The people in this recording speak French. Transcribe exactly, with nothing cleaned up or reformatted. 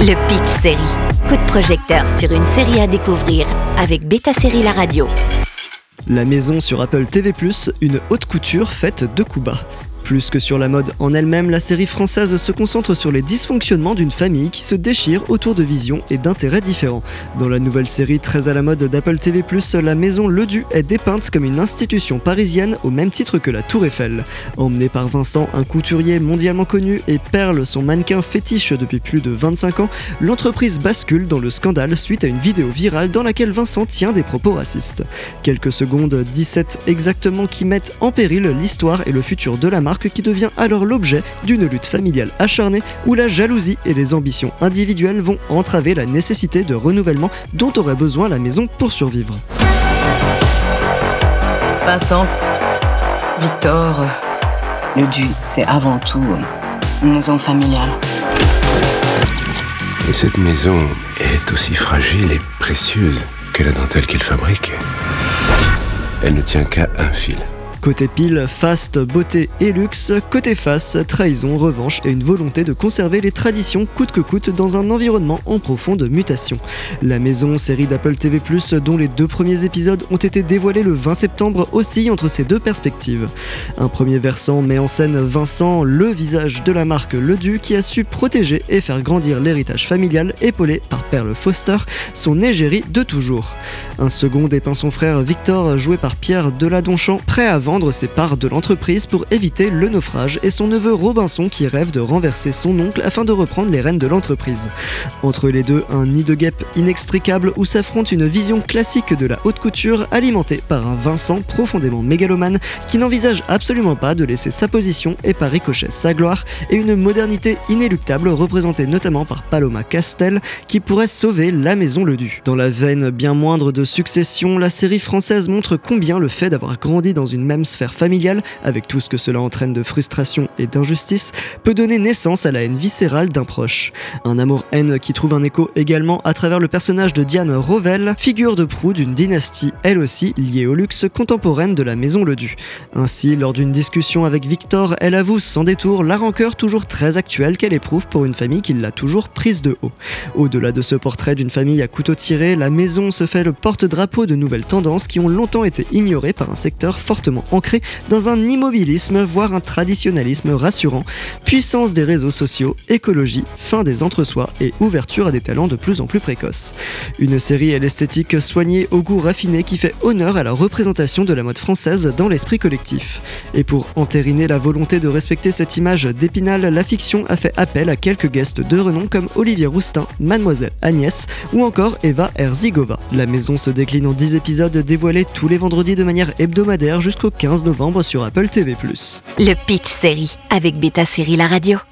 Le Pitch Série. Coup de projecteur sur une série à découvrir avec Beta Série La Radio. La maison sur Apple T V plus, une haute couture faite de coups bas. Plus que sur la mode en elle-même, la série française se concentre sur les dysfonctionnements d'une famille qui se déchire autour de visions et d'intérêts différents. Dans la nouvelle série très à la mode d'Apple T V plus, la maison Ledoux est dépeinte comme une institution parisienne au même titre que la Tour Eiffel. Emmené par Vincent, un couturier mondialement connu, et Perle, son mannequin fétiche depuis plus de vingt-cinq ans, l'entreprise bascule dans le scandale suite à une vidéo virale dans laquelle Vincent tient des propos racistes. Quelques secondes, dix-sept exactement, qui mettent en péril l'histoire et le futur de la marque, qui devient alors l'objet d'une lutte familiale acharnée où la jalousie et les ambitions individuelles vont entraver la nécessité de renouvellement dont aurait besoin la maison pour survivre. Vincent, Victor, Ledoux, c'est avant tout une maison familiale. Et cette maison est aussi fragile et précieuse que la dentelle qu'il fabrique. Elle ne tient qu'à un fil. Côté pile, faste, beauté et luxe. Côté face, trahison, revanche et une volonté de conserver les traditions coûte que coûte dans un environnement en profonde mutation. La maison, série d'Apple T V plus, dont les deux premiers épisodes ont été dévoilés le vingt septembre, oscille entre ces deux perspectives. Un premier versant met en scène Vincent, le visage de la marque Ledoux, qui a su protéger et faire grandir l'héritage familial, épaulé par Perle Foster, son égérie de toujours. Un second dépeint son frère Victor, joué par Pierre Deladonchamp, prêt à vendre ses parts de l'entreprise pour éviter le naufrage, et son neveu Robinson qui rêve de renverser son oncle afin de reprendre les rênes de l'entreprise. Entre les deux, un nid de guêpes inextricable où s'affronte une vision classique de la haute couture alimentée par un Vincent profondément mégalomane qui n'envisage absolument pas de laisser sa position et par ricochet sa gloire, et une modernité inéluctable représentée notamment par Paloma Castel qui pourrait sauver la maison Ledoux. Dans la veine bien moindre de Succession, la série française montre combien le fait d'avoir grandi dans une même sphère familiale, avec tout ce que cela entraîne de frustration et d'injustice, peut donner naissance à la haine viscérale d'un proche. Un amour-haine qui trouve un écho également à travers le personnage de Diane Rovell, figure de proue d'une dynastie elle aussi liée au luxe contemporaine de la maison Ledoux. Ainsi, lors d'une discussion avec Victor, elle avoue sans détour la rancœur toujours très actuelle qu'elle éprouve pour une famille qui l'a toujours prise de haut. Au-delà de ce portrait d'une famille à couteau tiré, la maison se fait le porte-drapeau de nouvelles tendances qui ont longtemps été ignorées par un secteur fortement ancré dans un immobilisme, voire un traditionnalisme rassurant, puissance des réseaux sociaux, écologie, fin des entre-soi et ouverture à des talents de plus en plus précoces. Une série à l'esthétique soignée au goût raffiné qui fait honneur à la représentation de la mode française dans l'esprit collectif. Et pour entériner la volonté de respecter cette image d'Épinal, la fiction a fait appel à quelques guests de renom comme Olivier Roustin, Mademoiselle Agnès ou encore Eva Herzigova. La maison se décline en dix épisodes dévoilés tous les vendredis de manière hebdomadaire jusqu'au quinze novembre sur Apple T V plus. Le Pitch Série avec Beta Série La Radio.